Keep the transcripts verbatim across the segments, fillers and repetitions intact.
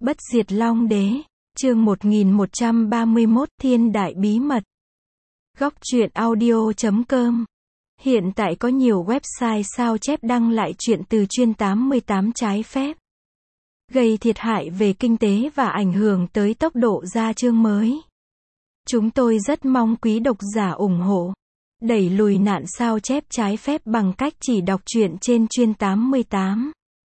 Bất diệt Long Đế, chương một nghìn một trăm ba mươi mốt, Thiên Đại Bí Mật. Góc truyện audio chấm com. Hiện tại có nhiều website sao chép đăng lại truyện từ chuyên tám mươi tám trái phép, gây thiệt hại về kinh tế và ảnh hưởng tới tốc độ ra chương mới. Chúng tôi rất mong quý độc giả ủng hộ, đẩy lùi nạn sao chép trái phép bằng cách chỉ đọc truyện trên chuyên tám mươi tám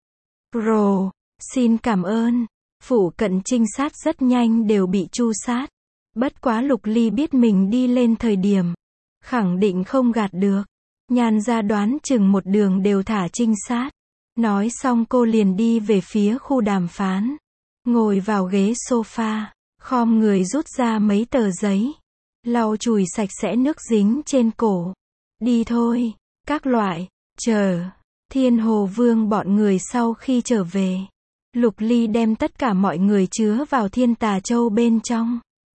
Pro. Xin cảm ơn. Phủ cận trinh sát rất nhanh đều bị tru sát. Bất quá Lục Ly biết mình đi lên thời điểm, khẳng định không gạt được. Nhan ra đoán chừng một đường đều thả trinh sát. Nói xong cô liền đi về phía khu đàm phán. Ngồi vào ghế sofa, khom người rút ra mấy tờ giấy, lau chùi sạch sẽ nước dính trên cổ. Đi thôi, các loại. Chờ Thiên Hồ Vương bọn người sau khi trở về, Lục Ly đem tất cả mọi người chứa vào Thiên Tà Châu bên trong.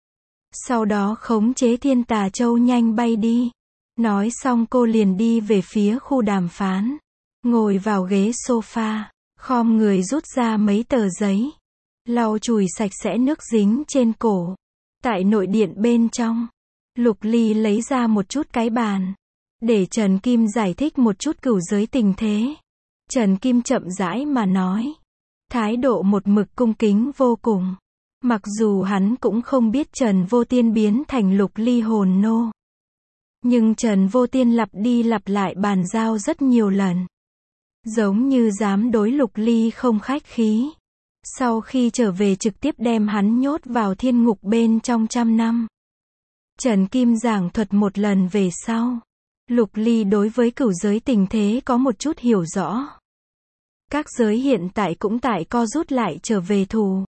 Sau đó khống chế Thiên Tà Châu nhanh bay đi. Nói xong cô liền đi về phía khu đàm phán. Ngồi vào ghế sofa, khom người rút ra mấy tờ giấy, lau chùi sạch sẽ nước dính trên cổ. Tại nội điện bên trong, Lục Ly lấy ra một chút cái bàn, để Trần Kim giải thích một chút cửu giới tình thế. Trần Kim chậm rãi mà nói, thái độ một mực cung kính vô cùng. Mặc dù hắn cũng không biết Trần Vô Tiên biến thành Lục Ly hồn nô, nhưng Trần Vô Tiên lặp đi lặp lại bàn giao rất nhiều lần, giống như dám đối Lục Ly không khách khí. Sau khi trở về trực tiếp đem hắn nhốt vào thiên ngục bên trong trăm năm. Trần Kim giảng thuật một lần về sau, Lục Ly đối với cửu giới tình thế có một chút hiểu rõ. Các giới hiện tại cũng tại co rút lại trở về thù.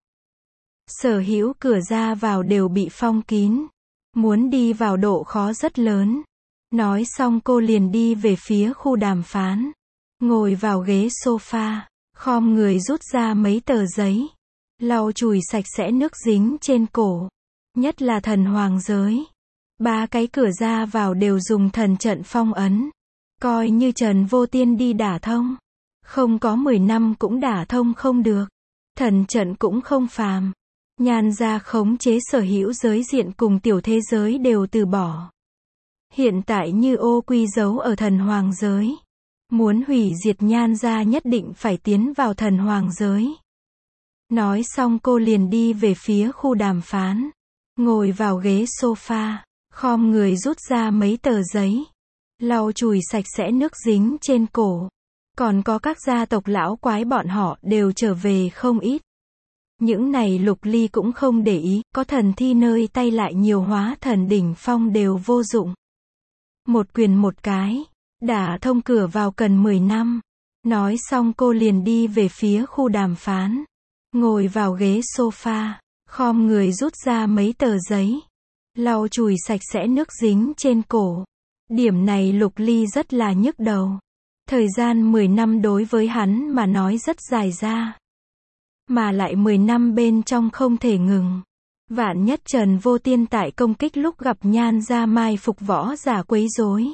Sở hữu cửa ra vào đều bị phong kín. Muốn đi vào độ khó rất lớn. Nói xong cô liền đi về phía khu đàm phán. Ngồi vào ghế sofa, khom người rút ra mấy tờ giấy, lau chùi sạch sẽ nước dính trên cổ. Nhất là thần hoàng giới, ba cái cửa ra vào đều dùng thần trận phong ấn. Coi như Trần Vô Tiên đi đả thông, không có mười năm cũng đả thông không được. Thần trận cũng không phàm. Nhan gia khống chế sở hữu giới diện cùng tiểu thế giới đều từ bỏ. Hiện tại như ô quy giấu ở thần hoàng giới. Muốn hủy diệt Nhan gia nhất định phải tiến vào thần hoàng giới. Nói xong cô liền đi về phía khu đàm phán. Ngồi vào ghế sofa, khom người rút ra mấy tờ giấy, lau chùi sạch sẽ nước dính trên cổ. Còn có các gia tộc lão quái bọn họ đều trở về không ít. Những này Lục Ly cũng không để ý, có thần thi nơi tay lại nhiều hóa thần đỉnh phong đều vô dụng. Một quyền một cái, đả thông cửa vào cần mười năm. Nói xong cô liền đi về phía khu đàm phán. Ngồi vào ghế sofa, khom người rút ra mấy tờ giấy, lau chùi sạch sẽ nước dính trên cổ. Điểm này Lục Ly rất là nhức đầu. Thời gian mười năm đối với hắn mà nói rất dài ra. Mà lại mười năm bên trong không thể ngừng. Vạn nhất Trần Vô Tiên tại công kích lúc gặp Nhan gia mai phục võ giả quấy rối.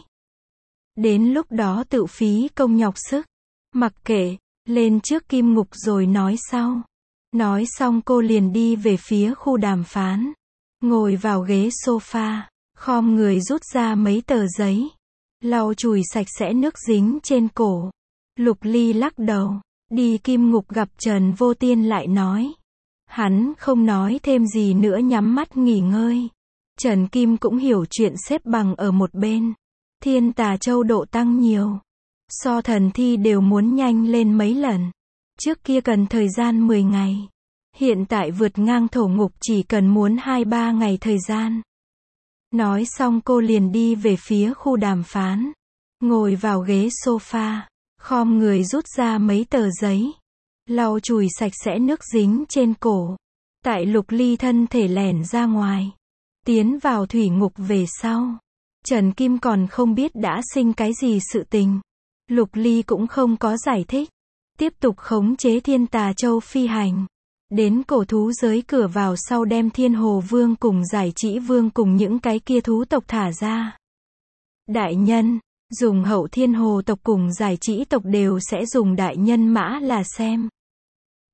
Đến lúc đó tự phí công nhọc sức. Mặc kệ, lên trước kim ngục rồi nói sau. Nói xong cô liền đi về phía khu đàm phán. Ngồi vào ghế sofa, khom người rút ra mấy tờ giấy, lau chùi sạch sẽ nước dính trên cổ. Lục Ly lắc đầu. Đi kim ngục gặp Trần Vô Tiên lại nói. Hắn không nói thêm gì nữa nhắm mắt nghỉ ngơi. Trần Kim cũng hiểu chuyện xếp bằng ở một bên. Thiên Tà Châu độ tăng nhiều. So thần thi đều muốn nhanh lên mấy lần. Trước kia cần thời gian mười ngày. Hiện tại vượt ngang thổ ngục chỉ cần muốn hai ba ngày thời gian. Nói xong cô liền đi về phía khu đàm phán. Ngồi vào ghế sofa, khom người rút ra mấy tờ giấy, lau chùi sạch sẽ nước dính trên cổ. Tại Lục Ly thân thể lẻn ra ngoài, tiến vào thủy ngục về sau, Trần Kim còn không biết đã sinh cái gì sự tình. Lục Ly cũng không có giải thích. Tiếp tục khống chế Thiên Tà Châu phi hành. Đến cổ thú giới cửa vào sau đem Thiên Hồ Vương cùng Giải Trĩ Vương cùng những cái kia thú tộc thả ra. Đại nhân, dùng Hậu Thiên Hồ tộc cùng Giải Trĩ tộc đều sẽ dùng đại nhân mã là xem.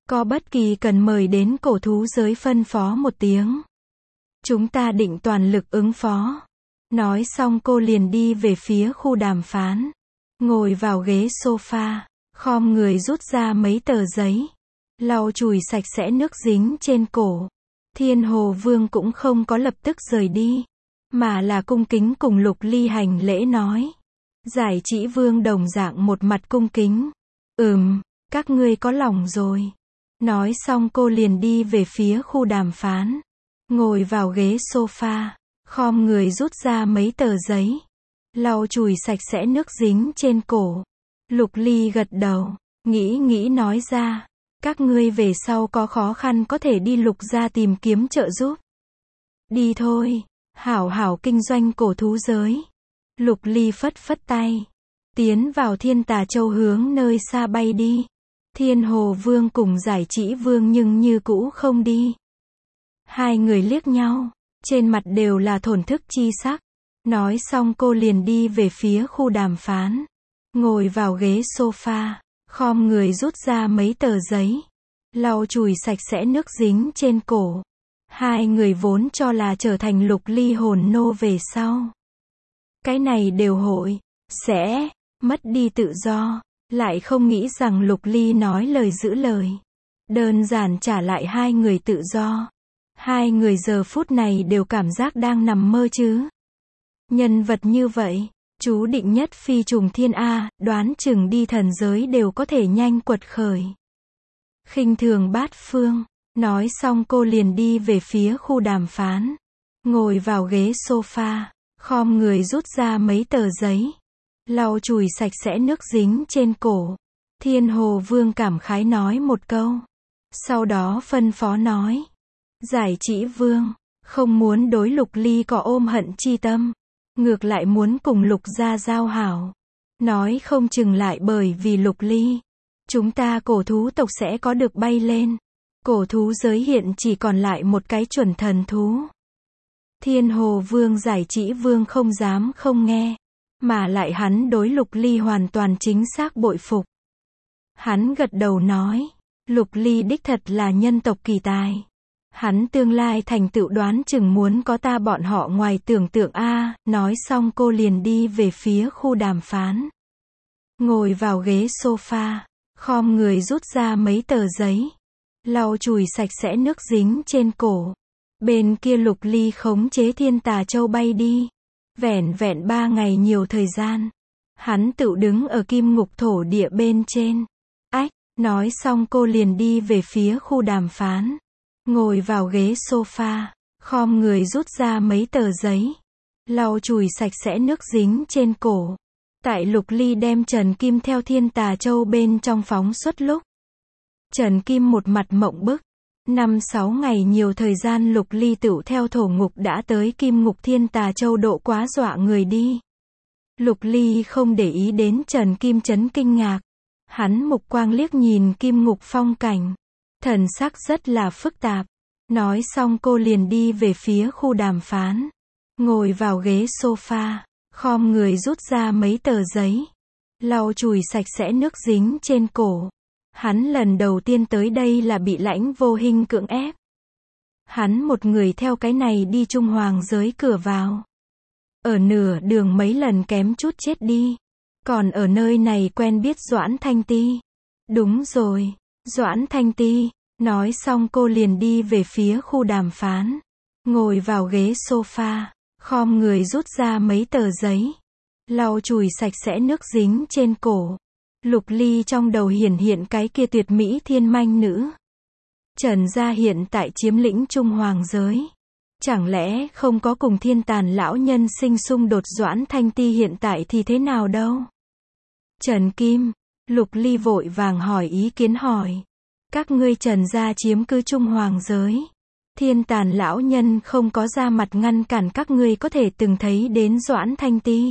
Có bất kỳ cần mời đến cổ thú giới phân phó một tiếng. Chúng ta định toàn lực ứng phó. Nói xong cô liền đi về phía khu đàm phán. Ngồi vào ghế sofa, khom người rút ra mấy tờ giấy. Lau chùi sạch sẽ nước dính trên cổ. Thiên Hồ Vương cũng không có lập tức rời đi, mà là cung kính cùng Lục Ly hành lễ nói. Giải Chỉ Vương đồng dạng một mặt cung kính. Ừm, các ngươi có lòng rồi. Nói xong cô liền đi về phía khu đàm phán. Ngồi vào ghế sofa, khom người rút ra mấy tờ giấy. Lau chùi sạch sẽ nước dính trên cổ. Lục Ly gật đầu, nghĩ nghĩ nói ra. Các ngươi về sau có khó khăn có thể đi Lục gia tìm kiếm trợ giúp. Đi thôi, hảo hảo kinh doanh cổ thú giới. Lục Ly phất phất tay. Tiến vào Thiên Tà Châu hướng nơi xa bay đi. Thiên Hồ Vương cùng Giải Chỉ Vương nhưng như cũ không đi. Hai người liếc nhau, trên mặt đều là thổn thức chi sắc. Nói xong cô liền đi về phía khu đàm phán. Ngồi vào ghế sofa, khom người rút ra mấy tờ giấy. Lau chùi sạch sẽ nước dính trên cổ. Hai người vốn cho là trở thành Lục Ly hồn nô về sau. Cái này đều hội, sẽ, mất đi tự do. Lại không nghĩ rằng Lục Ly nói lời giữ lời. Đơn giản trả lại hai người tự do. Hai người giờ phút này đều cảm giác đang nằm mơ chứ. Nhân vật như vậy, chú định nhất phi trùng thiên A, đoán chừng đi thần giới đều có thể nhanh quật khởi. Khinh thường bát phương. Nói xong cô liền đi về phía khu đàm phán. Ngồi vào ghế sofa, khom người rút ra mấy tờ giấy. Lau chùi sạch sẽ nước dính trên cổ. Thiên Hồ Vương cảm khái nói một câu. Sau đó phân phó nói. Giải Chỉ Vương, không muốn đối Lục Ly có ôm hận chi tâm. Ngược lại muốn cùng Lục gia giao hảo. Nói không chừng lại bởi vì Lục Ly. Chúng ta cổ thú tộc sẽ có được bay lên. Cổ thú giới hiện chỉ còn lại một cái chuẩn thần thú. Thiên Hồ Vương Giải Chỉ Vương không dám không nghe. Mà lại hắn đối Lục Ly hoàn toàn chính xác bội phục. Hắn gật đầu nói. Lục Ly đích thật là nhân tộc kỳ tài. Hắn tương lai thành tựu đoán chừng muốn có ta bọn họ ngoài tưởng tượng a. Nói xong cô liền đi về phía khu đàm phán. Ngồi vào ghế sofa, khom người rút ra mấy tờ giấy. Lau chùi sạch sẽ nước dính trên cổ. Bên kia Lục Ly khống chế Thiên Tà Châu bay đi. Vẻn vẹn ba ngày nhiều thời gian. Hắn tự đứng ở kim ngục thổ địa bên trên. Ách, nói xong cô liền đi về phía khu đàm phán. Ngồi vào ghế sofa, khom người rút ra mấy tờ giấy. Lau chùi sạch sẽ nước dính trên cổ. Tại Lục Ly đem Trần Kim theo Thiên Tà Châu bên trong phóng xuất lúc. Trần Kim một mặt mộng bức. Năm sáu ngày nhiều thời gian Lục Ly tựu theo thổ ngục đã tới kim ngục Thiên Tà Châu độ quá dọa người đi. Lục Ly không để ý đến Trần Kim chấn kinh ngạc. Hắn mục quang liếc nhìn kim ngục phong cảnh. Thần sắc rất là phức tạp. Nói xong cô liền đi về phía khu đàm phán. Ngồi vào ghế sofa, khom người rút ra mấy tờ giấy. Lau chùi sạch sẽ nước dính trên cổ. Hắn lần đầu tiên tới đây là bị Lãnh Vô Hinh cưỡng ép. Hắn một người theo cái này đi Trung Hoàng giới cửa vào. Ở nửa đường mấy lần kém chút chết đi. Còn ở nơi này quen biết Doãn Thanh Ti. Đúng rồi, Doãn Thanh Ti. Nói xong cô liền đi về phía khu đàm phán. Ngồi vào ghế sofa, khom người rút ra mấy tờ giấy. Lau chùi sạch sẽ nước dính trên cổ. Lục Ly trong đầu hiển hiện cái kia tuyệt mỹ thiên manh nữ. Trần gia hiện tại chiếm lĩnh Trung Hoàng giới. Chẳng lẽ không có cùng Thiên Tàn lão nhân sinh xung đột? Doãn Thanh Ti hiện tại thì thế nào đâu? Trần Kim, Lục Ly vội vàng hỏi ý kiến hỏi. Các ngươi Trần gia chiếm cứ Trung Hoàng giới. Thiên Tàn lão nhân không có ra mặt ngăn cản các ngươi có thể từng thấy đến Doãn Thanh Ti.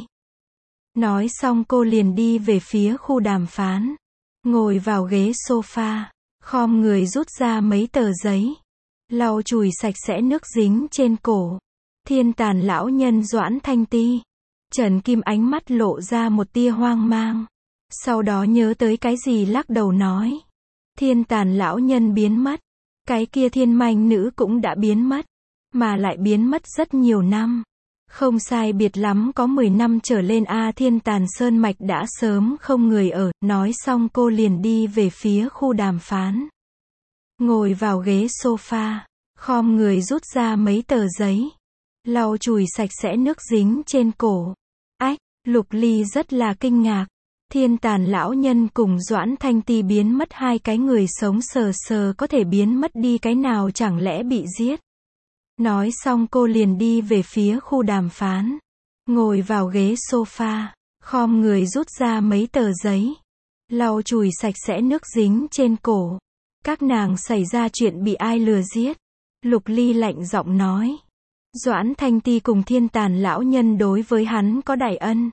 Nói xong cô liền đi về phía khu đàm phán. Ngồi vào ghế sofa, khom người rút ra mấy tờ giấy. Lau chùi sạch sẽ nước dính trên cổ. Thiên Tàn lão nhân Doãn Thanh Ti. Trần Kim ánh mắt lộ ra một tia hoang mang. Sau đó nhớ tới cái gì lắc đầu nói. Thiên Tàn lão nhân biến mất. Cái kia thiên manh nữ cũng đã biến mất. Mà lại biến mất rất nhiều năm. Không sai biệt lắm có mười năm trở lên a Thiên Tàn Sơn Mạch đã sớm không người ở. Nói xong cô liền đi về phía khu đàm phán. Ngồi vào ghế sofa. Khom người rút ra mấy tờ giấy. Lau chùi sạch sẽ nước dính trên cổ. Ách, Lục Ly rất là kinh ngạc. Thiên Tàn lão nhân cùng Doãn Thanh Ti biến mất hai cái người sống sờ sờ có thể biến mất đi cái nào chẳng lẽ bị giết. Nói xong cô liền đi về phía khu đàm phán. Ngồi vào ghế sofa. Khom người rút ra mấy tờ giấy. Lau chùi sạch sẽ nước dính trên cổ. Các nàng xảy ra chuyện bị ai lừa giết. Lục Ly lạnh giọng nói. Doãn Thanh Ti cùng Thiên Tàn lão nhân đối với hắn có đại ân.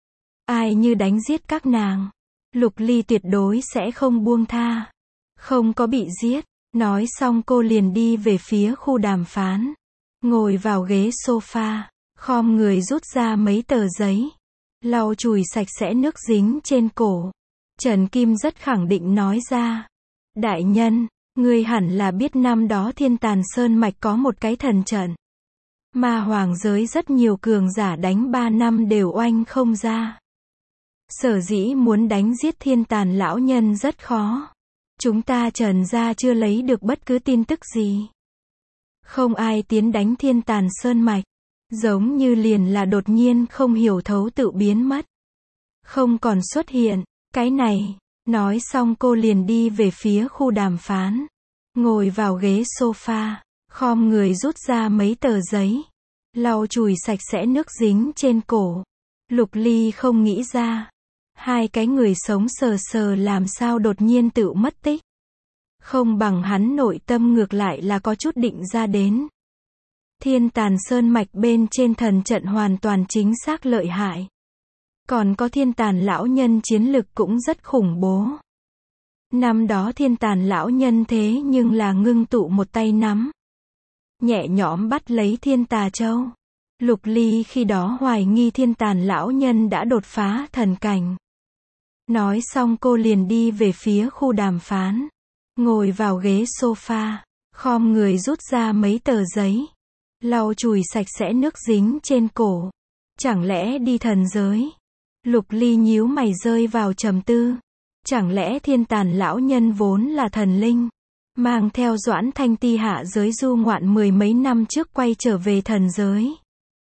Ai như đánh giết các nàng. Lục Ly tuyệt đối sẽ không buông tha. Không có bị giết. Nói xong cô liền đi về phía khu đàm phán. Ngồi vào ghế sofa. Khom người rút ra mấy tờ giấy. Lau chùi sạch sẽ nước dính trên cổ. Trần Kim rất khẳng định nói ra. Đại nhân, ngươi hẳn là biết năm đó Thiên Tàn Sơn Mạch có một cái thần trận. Ma hoàng giới rất nhiều cường giả đánh ba năm đều oanh không ra. Sở dĩ muốn đánh giết Thiên Tàn lão nhân rất khó. Chúng ta Trần gia chưa lấy được bất cứ tin tức gì. Không ai tiến đánh Thiên Tàn Sơn Mạch. Giống như liền là đột nhiên không hiểu thấu tự biến mất. Không còn xuất hiện. Cái này. Nói xong cô liền đi về phía khu đàm phán. Ngồi vào ghế sofa. Khom người rút ra mấy tờ giấy. Lau chùi sạch sẽ nước dính trên cổ. Lục Ly không nghĩ ra. Hai cái người sống sờ sờ làm sao đột nhiên tự mất tích. Không bằng hắn nội tâm ngược lại là có chút định ra đến. Thiên Tàn Sơn Mạch bên trên thần trận hoàn toàn chính xác lợi hại. Còn có Thiên Tàn lão nhân chiến lực cũng rất khủng bố. Năm đó Thiên Tàn lão nhân thế nhưng là ngưng tụ một tay nắm. Nhẹ nhõm bắt lấy Thiên Tà Châu. Lục Ly khi đó hoài nghi Thiên Tàn lão nhân đã đột phá thần cảnh. Nói xong cô liền đi về phía khu đàm phán. Ngồi vào ghế sofa. Khom người rút ra mấy tờ giấy. Lau chùi sạch sẽ nước dính trên cổ. Chẳng lẽ đi thần giới? Lục Ly nhíu mày rơi vào trầm tư. Chẳng lẽ Thiên Tàn lão nhân vốn là thần linh? Mang theo Doãn Thanh Ti hạ giới du ngoạn mười mấy năm trước quay trở về thần giới.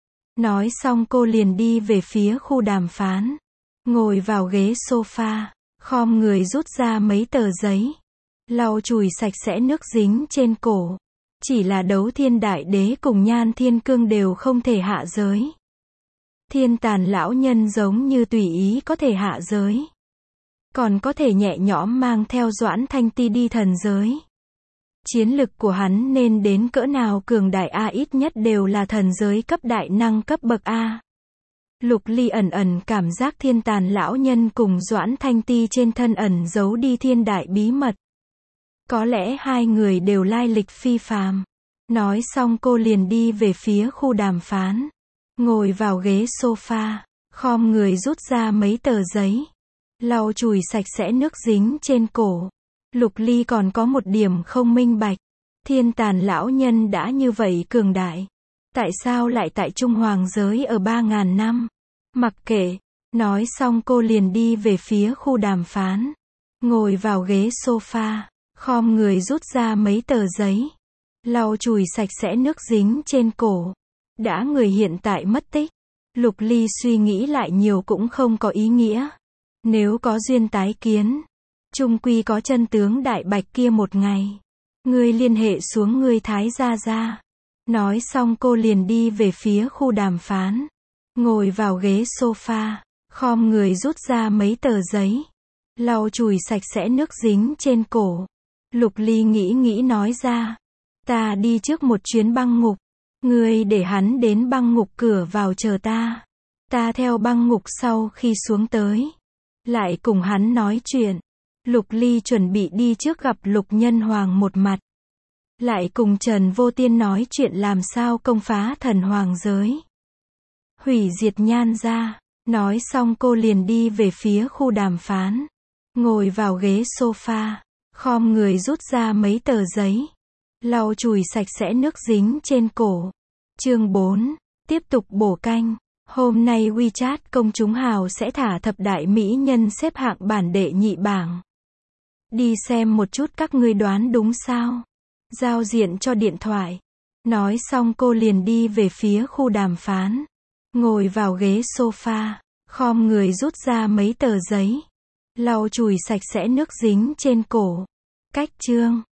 Nói xong cô liền đi về phía khu đàm phán. Ngồi vào ghế sofa. Khom người rút ra mấy tờ giấy. Lau chùi sạch sẽ nước dính trên cổ. Chỉ là Đấu Thiên Đại Đế cùng Nhan Thiên Cương đều không thể hạ giới. Thiên Tàn lão nhân giống như tùy ý có thể hạ giới. Còn có thể nhẹ nhõm mang theo Doãn Thanh Ti đi thần giới. Chiến lực của hắn nên đến cỡ nào cường đại a ít nhất đều là thần giới cấp đại năng cấp bậc A. Lục Ly ẩn ẩn cảm giác Thiên Tàn lão nhân cùng Doãn Thanh Ti trên thân ẩn giấu đi thiên đại bí mật. Có lẽ hai người đều lai lịch phi phàm. Nói xong cô liền đi về phía khu đàm phán. Ngồi vào ghế sofa. Khom người rút ra mấy tờ giấy. Lau chùi sạch sẽ nước dính trên cổ. Lục Ly còn có một điểm không minh bạch. Thiên Tàn lão nhân đã như vậy cường đại. Tại sao lại tại Trung Hoàng giới ở ba ngàn năm? Mặc kệ. Nói xong cô liền đi về phía khu đàm phán. Ngồi vào ghế sofa. Khom người rút ra mấy tờ giấy. Lau chùi sạch sẽ nước dính trên cổ. Đã người hiện tại mất tích. Lục Ly suy nghĩ lại nhiều cũng không có ý nghĩa. Nếu có duyên tái kiến. Chung quy có chân tướng đại bạch kia một ngày. Ngươi liên hệ xuống ngươi Thái gia gia. Nói xong cô liền đi về phía khu đàm phán. Ngồi vào ghế sofa. Khom người rút ra mấy tờ giấy. Lau chùi sạch sẽ nước dính trên cổ. Lục Ly nghĩ nghĩ nói ra. Ta đi trước một chuyến băng ngục. Ngươi để hắn đến băng ngục cửa vào chờ ta. Ta theo băng ngục sau khi xuống tới. Lại cùng hắn nói chuyện. Lục Ly chuẩn bị đi trước gặp Lục Nhân Hoàng một mặt. Lại cùng Trần Vô Tiên nói chuyện làm sao công phá thần hoàng giới. Hủy diệt Nhan gia. Nói xong cô liền đi về phía khu đàm phán. Ngồi vào ghế sofa. Khom người rút ra mấy tờ giấy. Lau chùi sạch sẽ nước dính trên cổ. Chương bốn. Tiếp tục bổ canh. Hôm nay WeChat công chúng hào sẽ thả thập đại mỹ nhân xếp hạng bản đệ nhị bảng. Đi xem một chút các ngươi đoán đúng sao? Giao diện cho điện thoại. Nói xong cô liền đi về phía khu đàm phán. Ngồi vào ghế sofa. Khom người rút ra mấy tờ giấy. Lau chùi sạch sẽ nước dính trên cổ. Cách chương.